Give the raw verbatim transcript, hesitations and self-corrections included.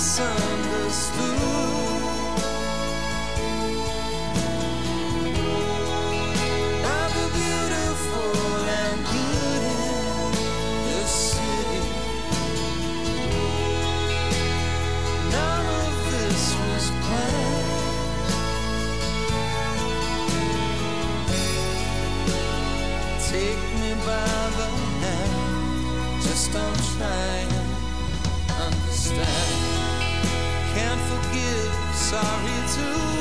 misunderstood. Of the beautiful and good in this city, none of this was planned. Take me by the hand, just don't try and understand. Can't forgive, sorry to